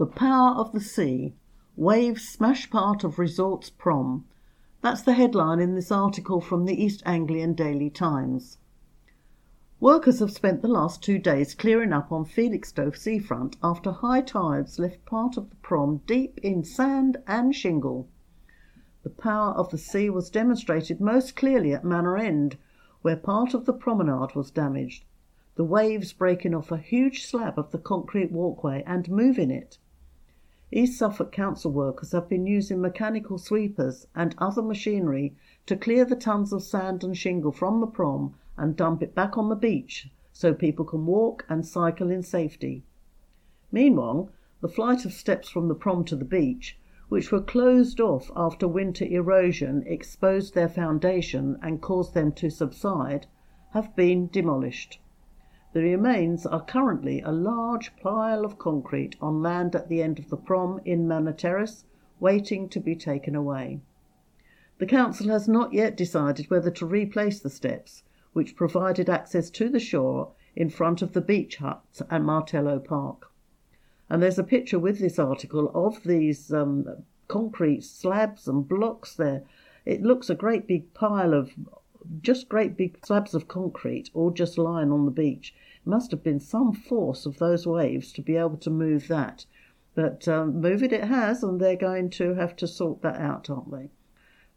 The Power of the Sea. Waves smash part of resort's prom. That's the headline in this article from the East Anglian Daily Times. Workers have spent the last 2 days clearing up on Felixstowe seafront after high tides left part of the prom deep in sand and shingle. The power of the sea was demonstrated most clearly at Manor End, where part of the promenade was damaged, the waves breaking off a huge slab of the concrete walkway and moving it. East Suffolk Council workers have been using mechanical sweepers and other machinery to clear the tons of sand and shingle from the prom and dump it back on the beach so people can walk and cycle in safety. Meanwhile, the flight of steps from the prom to the beach, which were closed off after winter erosion exposed their foundation and caused them to subside, have been demolished. The remains are currently a large pile of concrete on land at the end of the prom in Manor Terrace, waiting to be taken away. The council has not yet decided whether to replace the steps, which provided access to the shore in front of the beach huts at Martello Park. And there's a picture with this article of these concrete slabs and blocks there. It looks a great big pile of just great big slabs of concrete all just lying on the beach. It must have been some force of those waves to be able to move that. But move it has, and they're going to have to sort that out, aren't they?